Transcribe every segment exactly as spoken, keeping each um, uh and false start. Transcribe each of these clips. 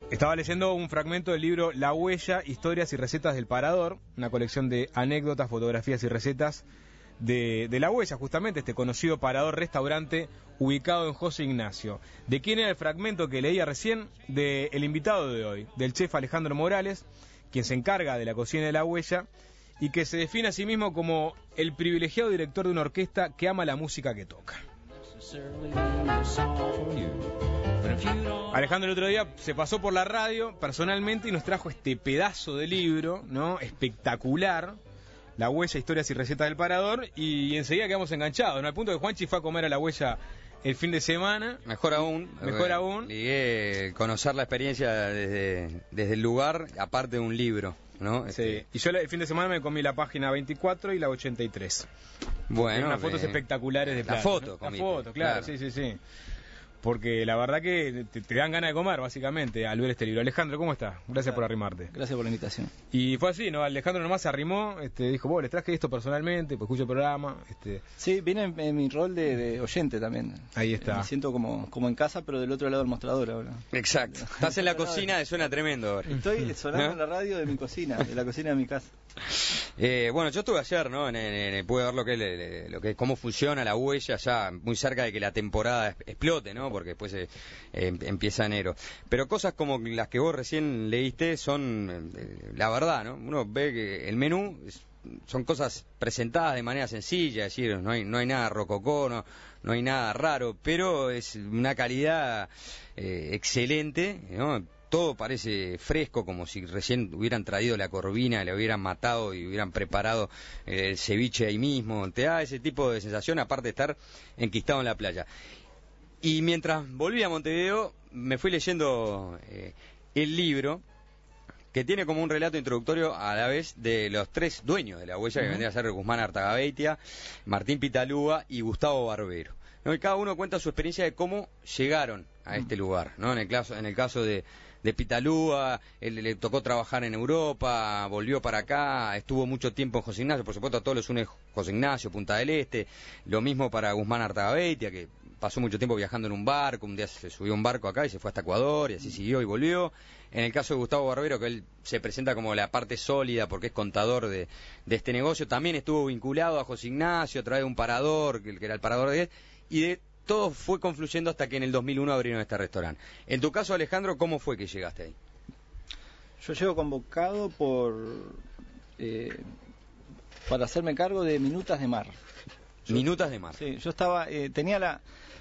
Estaba leyendo un fragmento del libro La Huella, historias y recetas del Parador, una colección de anécdotas, fotografías y recetas de, de La Huella, justamente este conocido parador restaurante ubicado en José Ignacio. ¿De quién era el fragmento que leía recién? Del invitado de hoy, del chef Alejandro Morales, quien se encarga de la cocina de La Huella y que se define a sí mismo como el privilegiado director de una orquesta que ama la música que toca. Alejandro el otro día se pasó por la radio personalmente y nos trajo este pedazo de libro, ¿no? Espectacular, La Huella, historias y recetas del Parador, y enseguida quedamos enganchados, ¿no? Al punto que Juanchi fue a comer a La Huella el fin de semana. Mejor aún. Mejor aún. Ligué conocer la experiencia desde, desde el lugar, aparte de un libro, ¿no? Sí, Este... y yo el fin de semana me comí la página veinticuatro y la ochenta y tres. Bueno, unas fotos eh, espectaculares de la platos, foto, ¿no? comiste, La foto, claro, claro, sí, sí, sí. Porque la verdad que te, te dan ganas de comer, básicamente, al ver este libro. Alejandro, ¿cómo estás? Gracias por arrimarte. Gracias por la invitación. Y fue así, ¿no? Alejandro nomás se arrimó, este, dijo, vos, les traje esto personalmente, pues escucho el programa. Este... Sí, vine en, en mi rol de, de oyente también. Ahí está. Eh, me siento como, como en casa, pero del otro lado del mostrador ahora. Exacto. Estás en la cocina, suena tremendo ahora. Estoy sonando ¿no? en la radio de mi cocina, de la cocina de mi casa. Eh, bueno, yo estuve ayer, ¿no? En, en, en, pude ver lo que, es, lo que cómo funciona La Huella, ya muy cerca de que la temporada explote, ¿no? Porque después eh, eh, empieza enero. Pero cosas como las que vos recién leíste son, eh, la verdad, ¿no? Uno ve que el menú es, son cosas presentadas de manera sencilla, es decir, no hay, no hay nada rococó, no, no hay nada raro, pero es una calidad eh, excelente, ¿no? Todo parece fresco, como si recién hubieran traído la corvina, le hubieran matado y hubieran preparado el ceviche ahí mismo. Te da ese tipo de sensación, aparte de estar enquistado en la playa. Y mientras volví a Montevideo, me fui leyendo eh, el libro, que tiene como un relato introductorio a la vez de los tres dueños de La Huella, que vendría a ser Guzmán Artagabeitia, Martín Pitalúa y Gustavo Barbero, ¿no? Y cada uno cuenta su experiencia de cómo llegaron a este lugar, ¿no? En el caso, en el caso de, de Pitalúa, él le tocó trabajar en Europa, volvió para acá, estuvo mucho tiempo en José Ignacio, por supuesto a todos los une José Ignacio, Punta del Este, lo mismo para Guzmán Artagabeitia, que pasó mucho tiempo viajando en un barco, un día se subió a un barco acá y se fue hasta Ecuador, y así siguió y volvió. En el caso de Gustavo Barbero, que él se presenta como la parte sólida porque es contador de, de este negocio, también estuvo vinculado a José Ignacio a través de un parador, que era el parador de él, y de todo fue confluyendo hasta que en el dos mil uno abrieron este restaurante. En tu caso, Alejandro, ¿cómo fue que llegaste ahí? Yo llego convocado por eh, para hacerme cargo de Minutas de Mar. Yo, Minutas de Mar. Sí, yo estaba, eh, tenía la...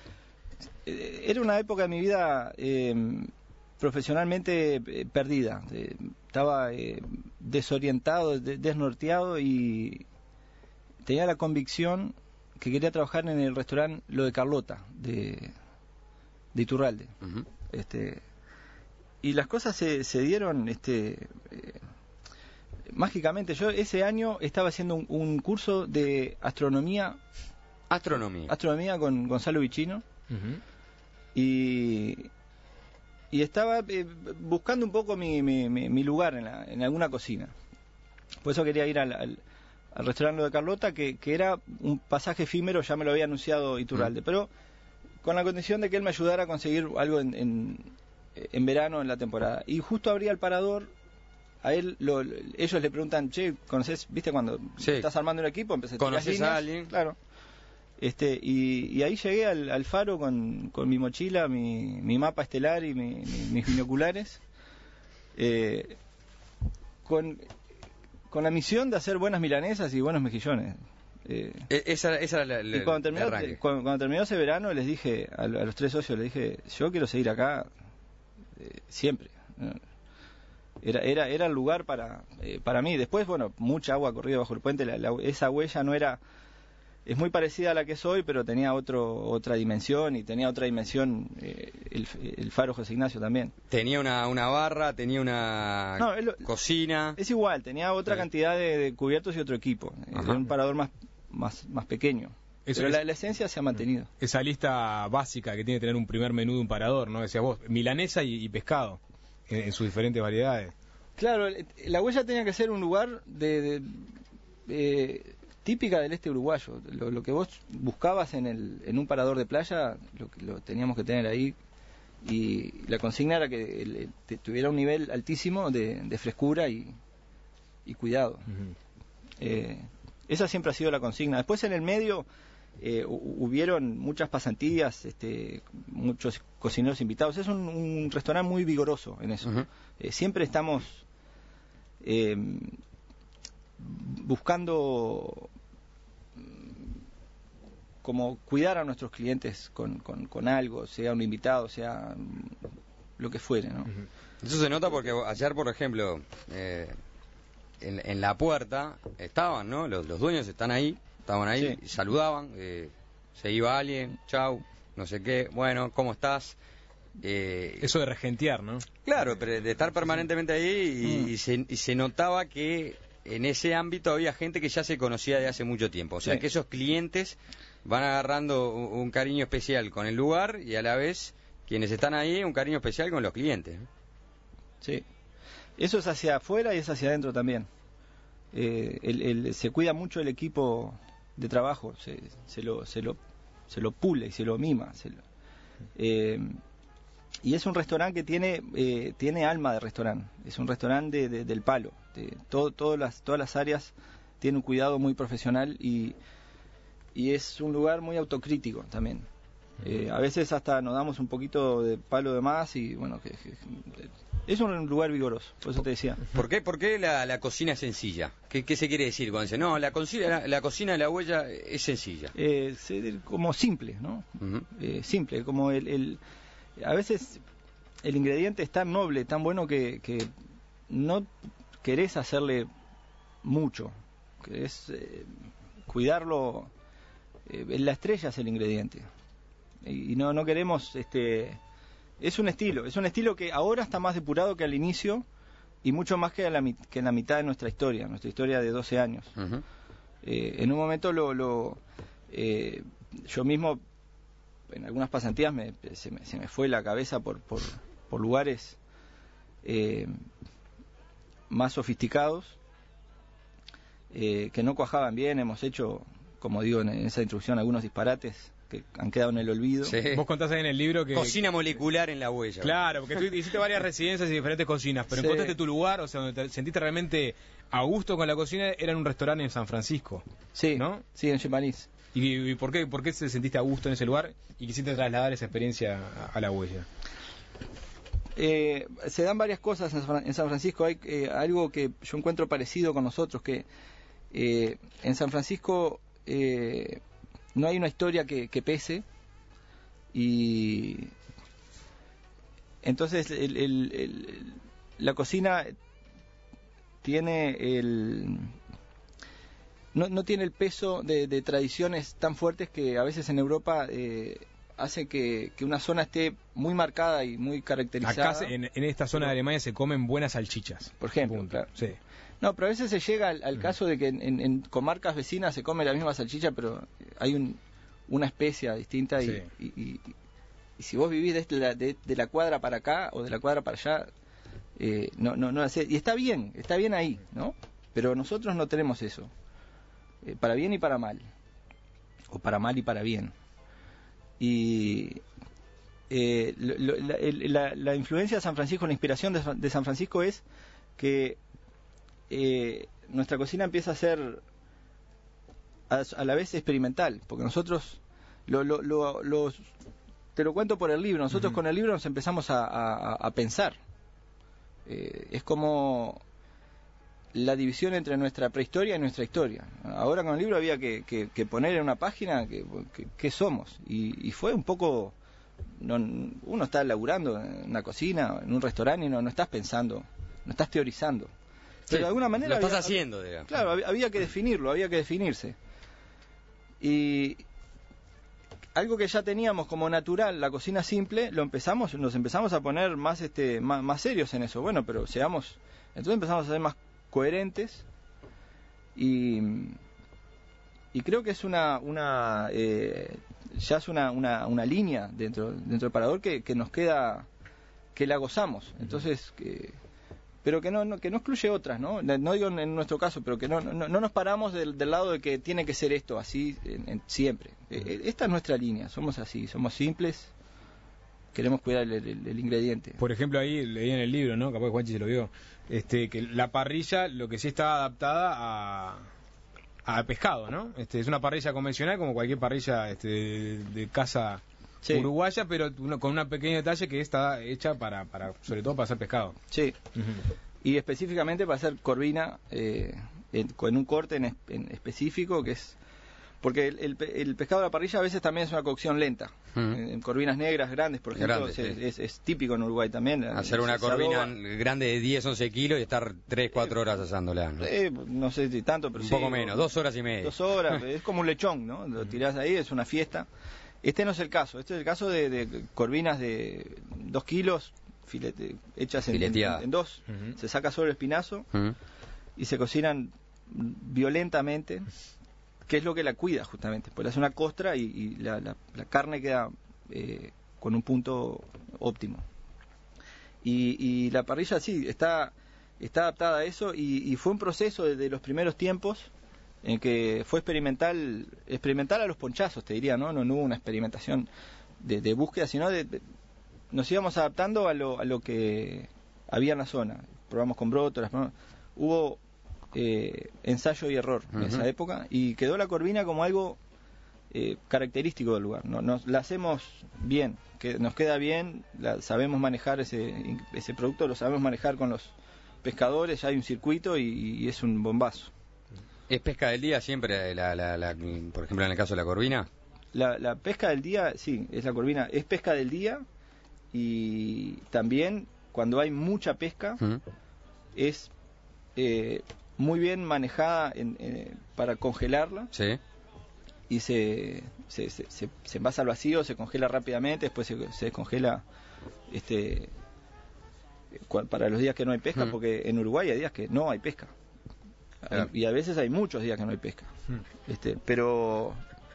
Eh, era una época de mi vida eh, profesionalmente eh, perdida. Eh, estaba eh, desorientado, de, desnorteado y tenía la convicción que quería trabajar en el restaurante Lo de Carlota, de, de Iturralde. Uh-huh. Este, y las cosas se, se dieron este, eh, mágicamente. Yo ese año estaba haciendo un, un curso de astronomía. Astronomía. Astronomía con Gonzalo Vicino. Uh-huh. Y, y estaba eh, buscando un poco mi, mi, mi, mi lugar en, la, en alguna cocina. Por eso quería ir al... al al restaurante de Carlota, que, que era un pasaje efímero, ya me lo había anunciado Iturralde, mm. pero con la condición de que él me ayudara a conseguir algo en, en, en verano, en la temporada. Y justo abría el parador, a él lo, ellos le preguntan, che, ¿conoces, viste cuando sí. estás armando un equipo? Empecé a ¿conoces líneas, a alguien? Claro. Este, y, y ahí llegué al, al faro con, con mi mochila, mi, mi mapa estelar y mi, mi, mis binoculares, eh, con... con la misión de hacer buenas milanesas y buenos mejillones. Eh, esa, esa era la, la, y cuando terminó, el cuando, cuando terminó ese verano les dije a, a los tres socios, les dije, yo quiero seguir acá eh, siempre. Era era era el lugar para eh, para mí. Después, bueno, mucha agua corrida bajo el puente. La, la, esa huella no era... Es muy parecida a la que soy, pero tenía otro otra dimensión y tenía otra dimensión eh, el, el faro José Ignacio también. Tenía una, una barra, tenía una no, es lo, cocina. Es igual, tenía otra sí. cantidad de, de cubiertos y otro equipo. Ajá. Era un parador más más más pequeño. Eso pero es, la, la esencia se ha mantenido. Esa lista básica que tiene que tener un primer menú de un parador, ¿no? Decías vos, milanesa y, y pescado, en, en sus diferentes variedades. Claro, la huella tenía que ser un lugar de... de eh, típica del este uruguayo. Lo, lo que vos buscabas en el en un parador de playa, lo, lo teníamos que tener ahí. y la consigna era que el, el, tuviera un nivel altísimo de, de frescura y, y cuidado. Uh-huh. eh, esa siempre ha sido la consigna. Después en el medio eh, hubieron muchas pasantías, este, muchos cocineros invitados. Es un, un restaurante muy vigoroso en eso. Uh-huh. eh, siempre estamos eh, buscando como cuidar a nuestros clientes con, con, con algo, sea un invitado, sea lo que fuere, ¿no? Eso se nota porque ayer, por ejemplo, eh, en, en la puerta estaban, ¿no? Los, los dueños están ahí, estaban ahí, sí. Y saludaban, eh, se iba alguien, chau, no sé qué, bueno, ¿cómo estás? Eh, Eso de regentear, ¿no? Claro, pero de estar permanentemente ahí y, mm. y, se, y se notaba que en ese ámbito había gente que ya se conocía de hace mucho tiempo, o sea, sí. que esos clientes van agarrando un cariño especial con el lugar y a la vez quienes están ahí un cariño especial con los clientes. Sí, eso es hacia afuera y es hacia adentro también. Eh, el, el, se cuida mucho el equipo de trabajo, se, se, lo, se, lo, se lo pule y se lo mima. Se lo, eh, y es un restaurante que tiene eh, tiene alma de restaurante, es un restaurante de, de, del palo. De, todo, todo las, todas las áreas tienen un cuidado muy profesional y y es un lugar muy autocrítico también. Eh, a veces hasta nos damos un poquito de palo de más y bueno, que, que, es un lugar vigoroso, por eso te decía. ¿Por qué, por qué la, la cocina es sencilla? ¿Qué, ¿Qué se quiere decir cuando dice, no, la, la, la cocina de La Huella es sencilla? Eh, como simple, ¿no? Uh-huh. Eh, simple, como el, el... A veces el ingrediente es tan noble, tan bueno que, que no querés hacerle mucho, querés eh, cuidarlo. Eh, la estrella es el ingrediente y, y no no queremos este es un estilo es un estilo que ahora está más depurado que al inicio y mucho más que, a la, que en la mitad de nuestra historia nuestra historia de doce años. Uh-huh. eh, en un momento lo, lo eh, yo mismo en algunas pasantías me, se, me, se me fue la cabeza por por, por lugares eh, más sofisticados eh, que no cuajaban bien. Hemos hecho, como digo en esa introducción, algunos disparates que han quedado en el olvido. Sí. Vos contás ahí en el libro que... Cocina molecular en La Huella. Claro, porque tú hiciste varias residencias y diferentes cocinas, pero sí. Encontraste tu lugar, o sea, donde te sentiste realmente a gusto con la cocina, era en un restaurante en San Francisco. Sí, ¿no? Sí, en Chemanís. ¿Y, y por qué por qué te sentiste a gusto en ese lugar y quisiste trasladar esa experiencia a, a La Huella? Eh, se dan varias cosas en San Francisco. Hay eh, algo que yo encuentro parecido con nosotros, que eh, en San Francisco... Eh, no hay una historia que, que pese y entonces el, el, el, la cocina tiene el no, no tiene el peso de, de tradiciones tan fuertes que a veces en Europa eh, hace que, que una zona esté muy marcada y muy caracterizada. Acá en, en esta zona de Alemania se comen buenas salchichas, por ejemplo. Claro. Sí. No, pero a veces se llega al, al caso de que en, en, en comarcas vecinas se come la misma salchicha, pero hay un, una especia distinta y, sí. y, y, y si vos vivís de la, de, de la cuadra para acá o de la cuadra para allá, eh, no, no, no hace, y está bien, está bien ahí, ¿no? Pero nosotros no tenemos eso, eh, para bien y para mal, o para mal y para bien. Y eh, lo, la, la, la influencia de San Francisco, la inspiración de, de San Francisco es que Eh, nuestra cocina empieza a ser a, a la vez experimental, porque nosotros lo, lo, lo, los, te lo cuento por el libro, nosotros uh-huh. con el libro nos empezamos a, a, a pensar, eh, es como la división entre nuestra prehistoria y nuestra historia. Ahora con el libro había que, que, que poner en una página que, que, que somos, y, y fue un poco, no, uno está laburando en una cocina, en un restaurante y no, no estás pensando, no estás teorizando. Pero sí, de alguna manera lo estás había, haciendo, digamos. Claro, había, había que definirlo, había que definirse. Y algo que ya teníamos como natural, la cocina simple, lo empezamos, nos empezamos a poner más este más, más serios en eso. Bueno, pero seamos, entonces empezamos a ser más coherentes y y creo que es una una eh, ya es una, una una línea dentro dentro del parador que, que nos queda, que la gozamos. Entonces que pero que no, no que no excluye otras, ¿no? No digo en nuestro caso, pero que no no, no nos paramos del, del lado de que tiene que ser esto así en, en, siempre. Eh, esta es nuestra línea, somos así, somos simples, queremos cuidar el, el, el ingrediente. Por ejemplo, ahí leí en el libro, ¿no? Capaz que Juanchi se lo vio, este, que la parrilla lo que sí está adaptada a, a pescado, ¿no? Este, es una parrilla convencional como cualquier parrilla este, de, de casa sí. uruguaya, pero uno, con un pequeño detalle que está hecha para, para sobre todo para hacer pescado. Sí, uh-huh. Y específicamente para hacer corvina eh, en, con un corte en, en específico que es... Porque el, el, el pescado de la parrilla a veces también es una cocción lenta. Uh-huh. En, en corvinas negras grandes, por ejemplo, Grande, es, sí. es, es típico en Uruguay también. Hacer una corvina adoba. grande de diez, once kilos y estar tres, cuatro horas asándola. ¿no? Eh, no sé si tanto, pero un sí. Un poco menos, dos horas y media. Dos horas, es como un lechón, ¿no? Lo tirás ahí, es una fiesta. Este no es el caso, este es el caso de, de corvinas de dos kilos, filete, hechas en, en, en dos. Uh-huh. Se saca solo el espinazo uh-huh. y se cocinan violentamente. Que es lo que la cuida justamente, pues hace una costra y, y la, la, la carne queda eh, con un punto óptimo. Y, y la parrilla sí, está, está adaptada a eso y, y fue un proceso desde los primeros tiempos en que fue experimental, experimental a los ponchazos, te diría, ¿no? No, no hubo una experimentación de, de búsqueda, sino de, de, nos íbamos adaptando a lo, a lo que había en la zona. Probamos con brótolas, hubo... Eh, ensayo y error uh-huh. en esa época y quedó la corvina como algo eh, característico del lugar. No, nos la hacemos bien, que nos queda bien, la, sabemos manejar ese, ese producto, lo sabemos manejar con los pescadores, ya hay un circuito y, y es un bombazo. ¿Es pesca del día siempre, la, la, la, por ejemplo en el caso de la corvina? La, la pesca del día, sí, es la corvina, es pesca del día y también cuando hay mucha pesca uh-huh. es... Eh, muy bien manejada en, eh, para congelarla sí. y se, se, se, se, se envasa al vacío, se congela rápidamente, después se, se descongela este, para los días que no hay pesca, mm. porque en Uruguay hay días que no hay pesca claro. hay, y a veces hay muchos días que no hay pesca mm. este, pero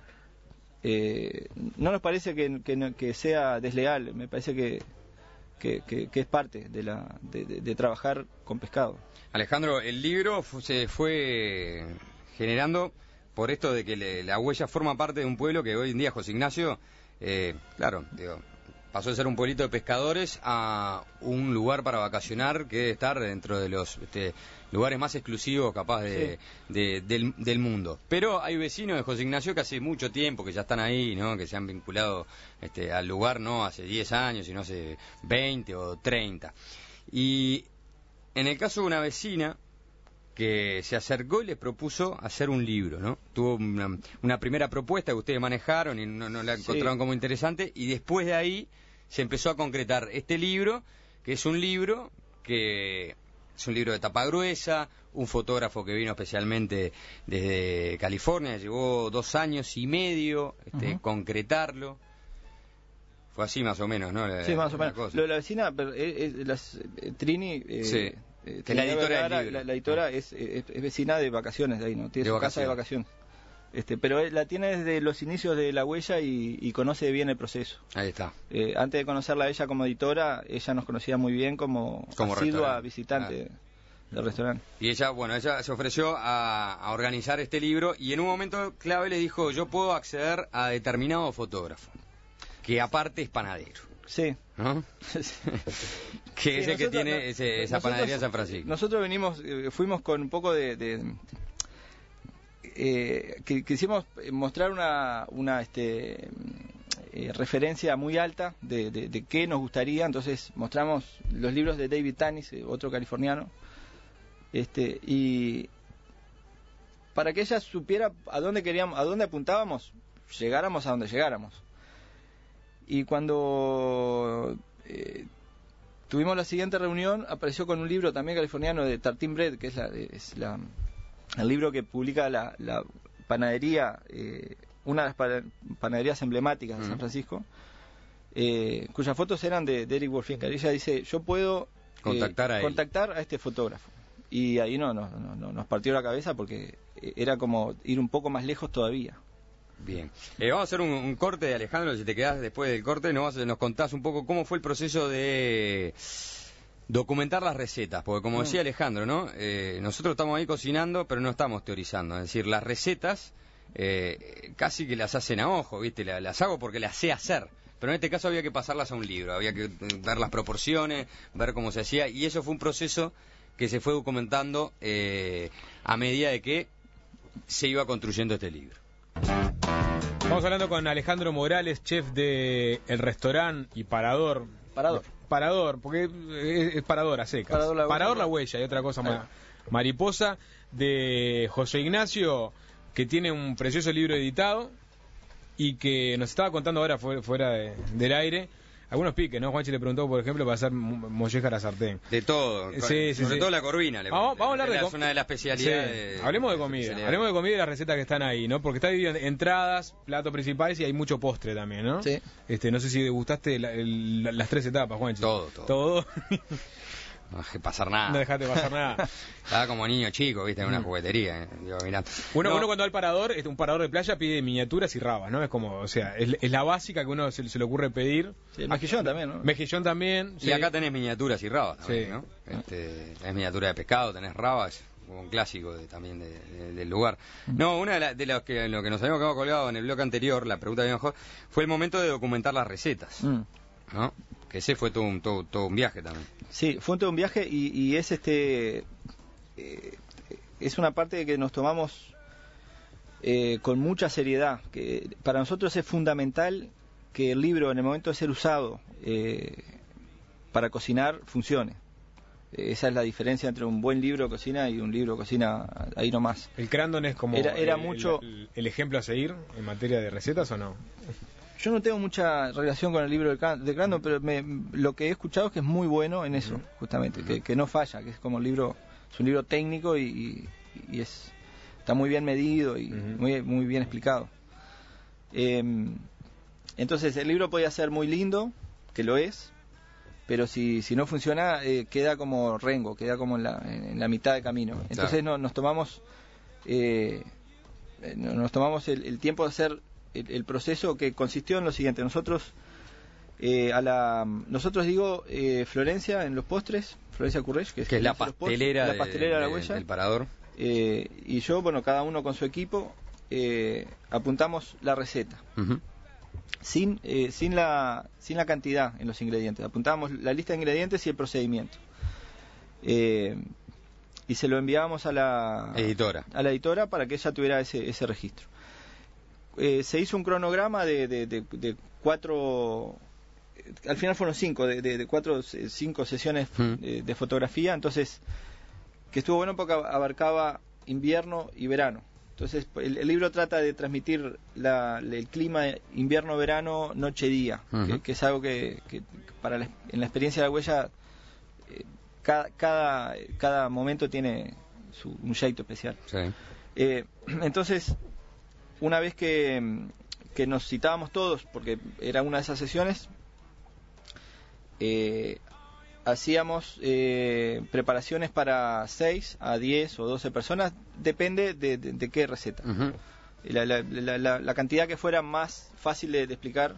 eh, no nos parece que, que, que sea desleal, me parece que Que, que, que es parte de, la, de, de, de trabajar con pescado. Alejandro, el libro se fue generando por esto de que le, la huella forma parte de un pueblo que hoy en día, José Ignacio, eh, claro, digo, pasó de ser un pueblito de pescadores a un lugar para vacacionar que debe estar dentro de los este, lugares más exclusivos capaz de, sí. de, del, del mundo. Pero hay vecinos de José Ignacio que hace mucho tiempo que ya están ahí, ¿no? Que se han vinculado este, al lugar no hace diez años, sino hace veinte o treinta. Y en el caso de una vecina que se acercó y les propuso hacer un libro, ¿no? Tuvo una, una primera propuesta que ustedes manejaron y no, no la encontraron sí. como interesante, y después de ahí se empezó a concretar este libro, que es un libro que es un libro de tapa gruesa, un fotógrafo que vino especialmente desde California, llevó dos años y medio este, uh-huh. concretarlo. Fue así más o menos, ¿no? La, sí, más o menos. Cosa. Lo de la vecina, pero, eh, eh, las, eh, Trini... Eh, sí. Eh, que la editora, la, la, la editora ah. es, es, es vecina de vacaciones de ahí, ¿no? Tiene de su vacación. casa de vacaciones. Este, pero él la tiene desde los inicios de La Huella y, y conoce bien el proceso. Ahí está. Eh, antes de conocerla a ella como editora, ella nos conocía muy bien como, como asidua visitante ah. del restaurante. Y ella, bueno, ella se ofreció a, a organizar este libro y en un momento clave le dijo, yo puedo acceder a determinado fotógrafo, que aparte es panadero. Sí. ¿No? que es sí, el que tiene no, ese, esa nosotros, panadería en San Francisco. Nosotros venimos, eh, fuimos con un poco de... de eh, que quisimos mostrar una, una este, eh, referencia muy alta de, de, de qué nos gustaría, entonces mostramos los libros de David Tanis, otro californiano, este y para que ella supiera a dónde queríamos, a dónde apuntábamos, llegáramos a donde llegáramos. Y cuando eh, tuvimos la siguiente reunión, apareció con un libro también californiano de Tartine Bread, que es, la, es la, el libro que publica la, la panadería, eh, una de las panaderías emblemáticas de San Francisco, eh, cuyas fotos eran de, de Eric Wolfinker. Ella dice, yo puedo eh, contactar, a contactar a este fotógrafo. Y ahí no, no, no, no, nos partió la cabeza porque era como ir un poco más lejos todavía. Bien, eh, vamos a hacer un, un corte de Alejandro, si te quedás después del corte nos, nos contás un poco cómo fue el proceso de documentar las recetas, porque como decía Alejandro, ¿no? Eh, nosotros estamos ahí cocinando, pero no estamos teorizando, es decir, las recetas eh, casi que las hacen a ojo, ¿viste? Las, las hago porque las sé hacer, pero en este caso había que pasarlas a un libro, había que ver las proporciones, ver cómo se hacía, y eso fue un proceso que se fue documentando eh, a medida de que se iba construyendo este libro. Estamos hablando con Alejandro Morales, chef de el restaurante y parador. Parador. Parador, porque es, es parador a secas. Parador la, parador la huella y otra cosa más. Mariposa, de José Ignacio, que tiene un precioso libro editado y que nos estaba contando ahora fuera, fuera de, del aire. Algunos piques, ¿no? Juanchi le preguntó, por ejemplo, para hacer molleja a la sartén. De todo, sí, sí, sobre sí. todo la corvina. Le vamos, vamos a hablar de comida. Es una de las especialidades. Sí. Hablemos de comida, hablemos de comida y las recetas que están ahí, ¿no? Porque está dividido en entradas, platos principales y hay mucho postre también, ¿no? Sí. Este, no sé si degustaste la, el, la, las tres etapas, Juanchi. Todo, todo. Todo. No dejé pasar nada. No dejaste pasar nada. Estaba como niño chico, viste, en una Mm. juguetería. Eh. Digo, mirá. Bueno, no. uno cuando va al parador, este, un parador de playa pide miniaturas y rabas, ¿no? Es como, o sea, es, es la básica que uno se, se le ocurre pedir. Sí, el mejillón también, ¿no? Mejillón también. Y sí. acá tenés miniaturas y rabas también, Sí. ¿no? Este, tenés miniatura de pescado, tenés rabas, un clásico de, también de, de, del lugar. No, una de, la, de los que, lo que nos habíamos quedado colgado en el bloque anterior, la pregunta que mejor, fue el momento de documentar las recetas, Mm. ¿no? Que ese fue todo un, todo, todo un viaje también. Sí, fue todo un viaje y, y es este eh, es una parte que nos tomamos eh, con mucha seriedad. Que para nosotros es fundamental que el libro, en el momento de ser usado eh, para cocinar, funcione. Esa es la diferencia entre un buen libro de cocina y un libro de cocina ahí nomás. ¿El Crandon es como Era- era el, mucho- el, el ejemplo a seguir en materia de recetas o no? Yo no tengo mucha relación con el libro de Cran- de Crandon, pero me, lo que he escuchado es que es muy bueno en eso, justamente, que, que no falla, que es como un libro, es un libro técnico y, y, y es está muy bien medido y Ujú. muy, muy bien explicado. Eh, entonces el libro podía ser muy lindo, que lo es, pero si, si no funciona eh, queda como rengo, queda como en la, en la mitad de camino. Entonces Claro. no, nos tomamos eh, eh, nos tomamos el, el tiempo de hacer el, el proceso, que consistió en lo siguiente. Nosotros eh, a la nosotros digo eh, Florencia en los postres, Florencia Currech, que es, Que es la hace los postres, pastelera, la de- pastelera de la de- huella, del parador. eh, y yo, bueno, cada uno con su equipo eh, apuntamos la receta Ujú. sin eh, sin la sin la cantidad en los ingredientes, apuntamos la lista de ingredientes y el procedimiento. Eh, y se lo enviábamos a la Editora. a la editora para que ella tuviera ese, ese registro. Eh, se hizo un cronograma de, de, de, de cuatro, eh, al final fueron cinco, de, de, de cuatro, eh, cinco sesiones Mm. de, de fotografía, entonces, que estuvo bueno porque abarcaba invierno y verano. Entonces, el, el libro trata de transmitir la, el clima invierno-verano, noche-día, Ujú. que, que es algo que, que para la, en la experiencia de la huella, eh, cada, cada, cada momento tiene su, un jeito especial. Sí. Eh, entonces, una vez que, que nos citábamos todos, porque era una de esas sesiones, eh, hacíamos eh, preparaciones para seis a diez o doce personas, depende de, de, de qué receta. Ujú. La, la, la, la, la cantidad que fuera más fácil de, de explicar.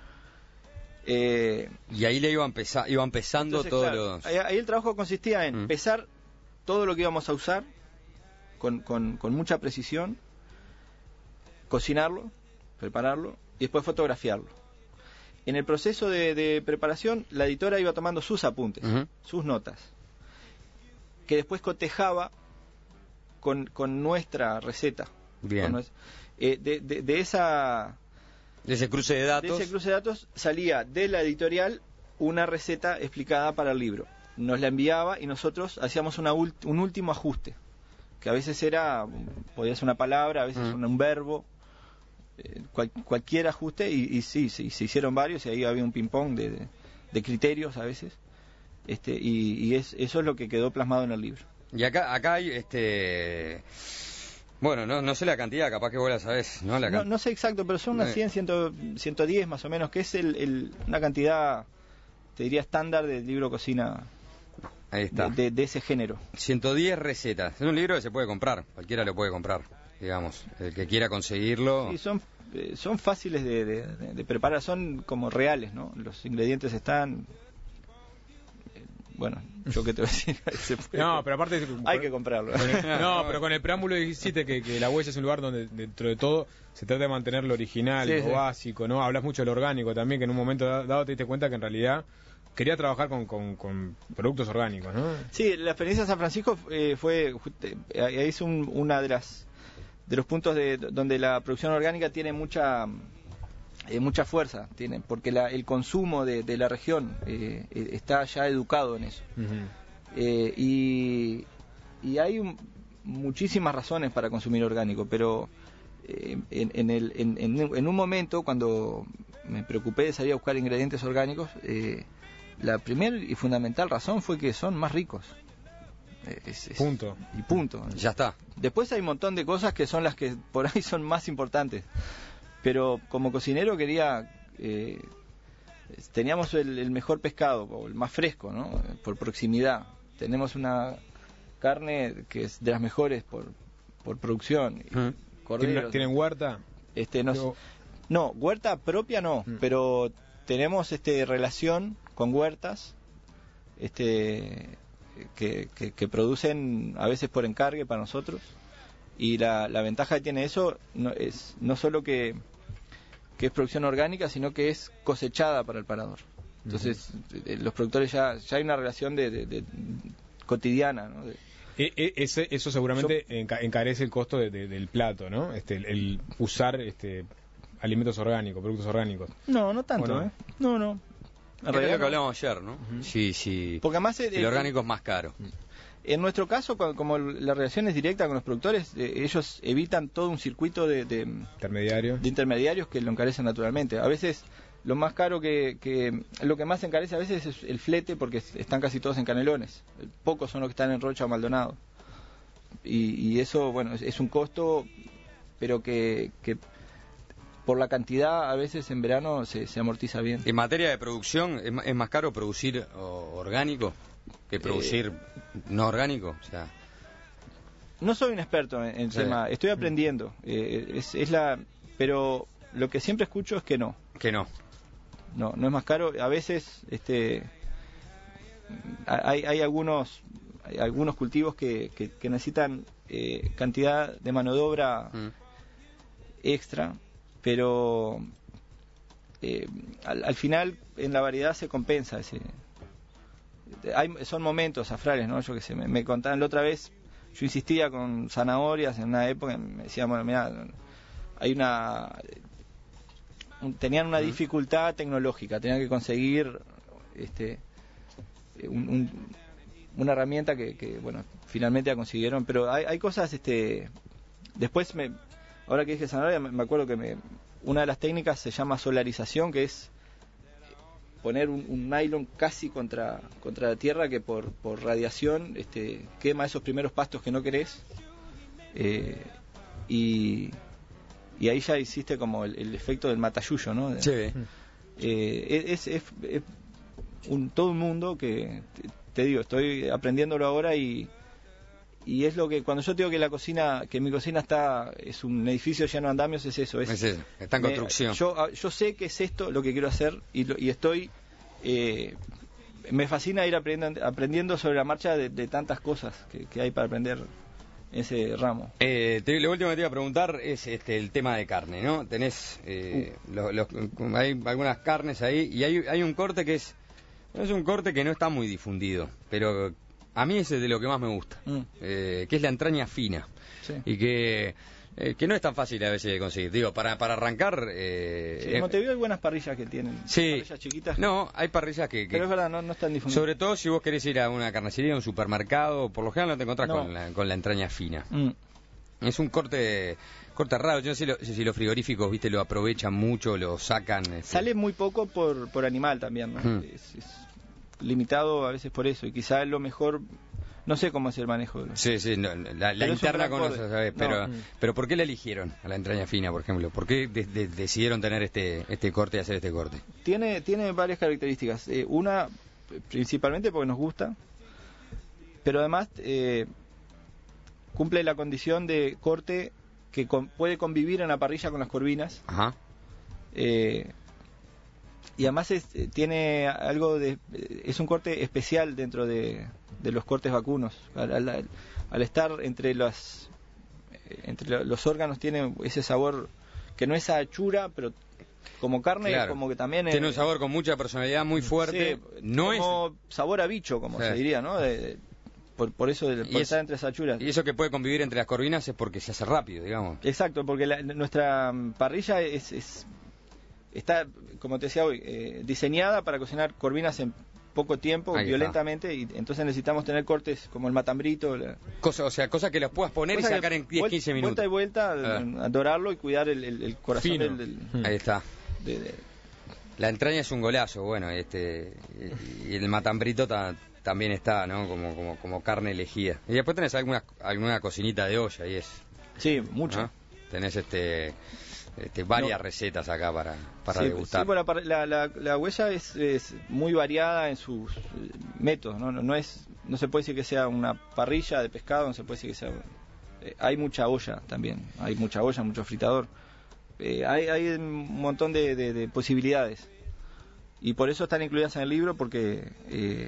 Eh, Y ahí le iban, pesa iban pesando entonces, todos claro, los... ahí, ahí el trabajo consistía en Mm. pesar todo lo que íbamos a usar con, con, con mucha precisión, cocinarlo, prepararlo y después fotografiarlo. En el proceso de, de preparación, la editora iba tomando sus apuntes, Ujú. sus notas, que después cotejaba con, con nuestra receta. Bien. Con nues- eh, de, de, de esa De ese cruce de de datos. ese cruce de datos salía de la editorial una receta explicada para el libro. Nos la enviaba y nosotros hacíamos una ult- un último ajuste, que a veces era, podía ser una palabra, a veces Mm. un, un verbo, eh, cual- cualquier ajuste, y, y sí, sí, se hicieron varios y ahí había un ping-pong de, de- de criterios a veces, este, y, y es, eso es lo que quedó plasmado en el libro. Y acá, acá hay, este... Bueno, no, no sé la cantidad, capaz que vos la sabés, ¿no? La No, can- no sé exacto, pero son unas Eh. cien, cien, ciento diez más o menos, que es el, el- una cantidad, te diría, estándar del libro cocina Ahí está. de, de- de ese género. ciento diez recetas. Es un libro que se puede comprar, cualquiera lo puede comprar, digamos. El que quiera conseguirlo. Sí, son, eh, son fáciles de, de- de- de preparar, son como reales, ¿no? Los ingredientes están, eh, bueno, yo qué te voy a decir. Se puede, no, pero aparte... hay que comprarlo. El, no, pero con el preámbulo dijiste que, que La Huella es un lugar donde dentro de todo se trata de mantener lo original, sí, lo sí. básico, ¿no? Hablas mucho del orgánico también, que en un momento dado te diste cuenta que en realidad quería trabajar con, con, con productos orgánicos, ¿no? Sí, la experiencia de San Francisco eh, fue... Ahí es un, una de las de los puntos de donde la producción orgánica tiene mucha... Eh, mucha fuerza tiene, porque la, el consumo de, de la región eh, eh, está ya educado en eso. Uh-huh. eh, y, y hay un, muchísimas razones para consumir orgánico, pero eh, en, en, el, en, en, en un momento cuando me preocupé de salir a buscar ingredientes orgánicos, eh, la primera y fundamental razón fue que son más ricos. Es, es, punto. Y punto. Ya está. Después hay un montón de cosas que son las que por ahí son más importantes. Pero como cocinero quería, eh, teníamos el, el mejor pescado, o el más fresco, ¿no? Por proximidad. Tenemos una carne que es de las mejores por, por producción. ¿Mm? Corderos. ¿Tienen huerta? Este, no, Yo... no, huerta propia no, ¿Mm? Pero tenemos este relación con huertas este, que, que, que producen a veces por encargue para nosotros. Y la, la ventaja que tiene eso no, es no solo que... que es producción orgánica, sino que es cosechada para el parador. Entonces, uh-huh. los productores ya, ya hay una relación de, de, de cotidiana, ¿no? De, e, e, ese, eso seguramente Yo, encarece el costo de, de, del plato, ¿no? Este, el, el usar este, alimentos orgánicos, productos orgánicos. No, no tanto, no? ¿eh? No, no. En realidad lo que hablábamos ayer, ¿no? Uh-huh. Sí, sí. Porque además el, el orgánico es más caro. En nuestro caso, como la relación es directa con los productores, eh, ellos evitan todo un circuito de, de, intermediarios. de intermediarios que lo encarecen naturalmente. A veces lo más caro que, que lo que más encarece a veces es el flete, porque están casi todos en Canelones. Pocos son los que están en Rocha o Maldonado. Y, y eso, bueno, es, es un costo, pero que, que por la cantidad a veces en verano se, se amortiza bien. En materia de producción, ¿es, es más caro producir o, orgánico que producir eh, no orgánico? O sea, no soy un experto en el sí. tema, estoy aprendiendo, eh, es, es la, pero lo que siempre escucho es que no. Que no. No, no es más caro. A veces, este, hay, hay algunos, hay algunos cultivos que, que, que necesitan eh, cantidad de mano de obra mm. extra, pero eh, al, al final en la variedad se compensa ese. Hay, son momentos azafrales, ¿no? Yo que sé, me, me contaban la otra vez, yo insistía con zanahorias en una época, me decían, bueno, mira, hay una... Un, tenían una uh-huh. dificultad tecnológica, tenían que conseguir este un, un, una herramienta que, que, bueno, finalmente la consiguieron, pero hay, hay cosas, este después, me ahora que dije zanahoria, me, me acuerdo que me, una de las técnicas se llama solarización, que es poner un, un nylon casi contra contra la tierra que por, por radiación este, quema esos primeros pastos que no querés eh, y, y ahí ya hiciste como el, el efecto del matayuyo, ¿no? Sí. Eh, es, es, es un, todo un mundo que te, te digo, estoy aprendiéndolo ahora y y es lo que cuando yo digo que la cocina, que mi cocina está es un edificio lleno de andamios, es eso, es, es eso, está en me, construcción. Yo yo sé que es esto lo que quiero hacer y, lo, y estoy eh, me fascina ir aprendiendo, aprendiendo sobre la marcha de, de tantas cosas que, que hay para aprender en ese ramo. Eh, te, lo último que te iba a preguntar es este el tema de carne, ¿no? Tenés eh, uh. los, los, hay algunas carnes ahí y hay hay un corte que es es un corte que no está muy difundido, pero a mí ese es de lo que más me gusta, mm. eh, que es la entraña fina, sí. y que eh, que no es tan fácil a veces de conseguir. Digo, para para arrancar... Eh, sí, en Montevideo hay buenas parrillas que tienen, sí, parrillas chiquitas. No, hay parrillas que... que pero es verdad, no, no están difundidas. Sobre todo si vos querés ir a una carnicería, a un supermercado, por lo general no te encontrás no. con, la, con la entraña fina. Mm. Es un corte... Corte raro, yo no sé, lo, sé si los frigoríficos, viste, lo aprovechan mucho, lo sacan... Este... Sale muy poco por, por animal también, ¿no? Mm. Es, es limitado a veces por eso, y quizás lo mejor, no sé cómo es el manejo. Sí, sí, no, la, la interna conoce, ¿sabes? Pero, no. pero ¿por qué la eligieron a la entraña fina, por ejemplo? ¿Por qué de, de, decidieron tener este este corte y hacer este corte? Tiene tiene varias características. Eh, una, principalmente porque nos gusta, pero además eh, cumple la condición de corte que con, puede convivir en la parrilla con las corvinas. Ajá. Eh, y además es, tiene algo de, es un corte especial dentro de, de los cortes vacunos. Al, al, al estar entre las entre los órganos tiene ese sabor que no es achura, pero como carne, claro, como que también tiene es, un sabor con mucha personalidad, muy fuerte. Sí, no como es sabor a bicho, como sí. se diría, ¿no? De, de, por, por eso, de, por y estar es, entre esas achuras. Y eso que puede convivir entre las corvinas es porque se hace rápido, digamos. Exacto, porque la, nuestra parrilla es, es está, como te decía hoy, eh, diseñada para cocinar corvinas en poco tiempo, Ahí violentamente, está. Y entonces necesitamos tener cortes como el matambrito. La... Cosa, o sea, cosas que las puedas poner y sacar en diez, quince minutos. Vuelta y vuelta, ah. a dorarlo y cuidar el, el, el corazón del, del... Ahí está. De, de... La entraña es un golazo, bueno, este y el matambrito ta, también está, ¿no? Como, como, como carne elegida. Y después tenés alguna, alguna cocinita de olla y es. Sí, mucho. ¿no? Tenés este... Este, varias no. recetas acá para, para sí, degustar. Sí, bueno, la, la, la huella es, es muy variada en sus métodos, ¿no? No, no es, no se puede decir que sea una parrilla de pescado, no se puede decir que sea... Eh, hay mucha olla también, hay mucha olla, mucho fritador. Eh, hay, hay un montón de, de, de posibilidades. Y por eso están incluidas en el libro, porque eh,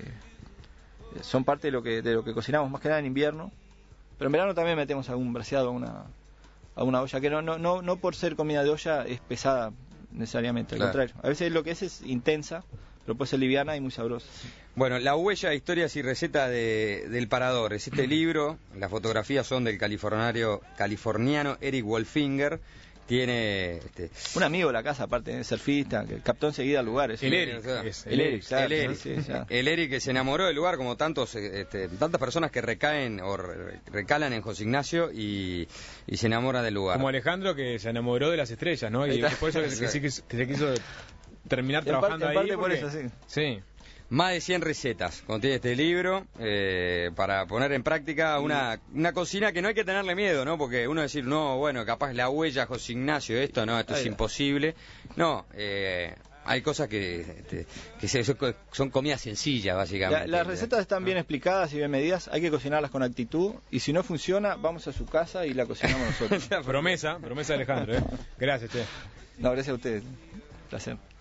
son parte de lo que de lo que cocinamos, más que nada en invierno. Pero en verano también metemos algún braseado, una... a una olla que no no no no por ser comida de olla es pesada necesariamente, al claro. contrario. A veces lo que es es intensa, pero puede ser liviana y muy sabrosa. Bueno, La huella, historias y recetas de, del Parador. Es este libro, las fotografías son del californiano, californiano Eric Wolfinger. Tiene este... un amigo de la casa, aparte de surfista, que captó enseguida el lugar. El Eric, es, el Eric, claro, el Eric, sí, sí, el Eric que se enamoró del lugar, como tantos, este, tantas personas que recaen o re, recalan en José Ignacio y, y se enamora del lugar. Como Alejandro, que se enamoró de las estrellas, ¿no? Y por eso que, que, que, que se quiso terminar en trabajando parte, ahí. En parte porque... por eso, sí. Sí. Más de cien recetas contiene este libro eh, para poner en práctica una, una cocina que no hay que tenerle miedo, ¿no? Porque uno decir, no, bueno, capaz La huella, José Ignacio, esto, no, esto Ahí es va. imposible. No, eh, hay cosas que, este, que se, son comidas sencillas, básicamente. La, las recetas están bien explicadas y bien medidas, hay que cocinarlas con actitud, y si no funciona, vamos a su casa y la cocinamos nosotros. Promesa, promesa de Alejandro, ¿eh? Gracias, che. No, gracias a ustedes. Placer.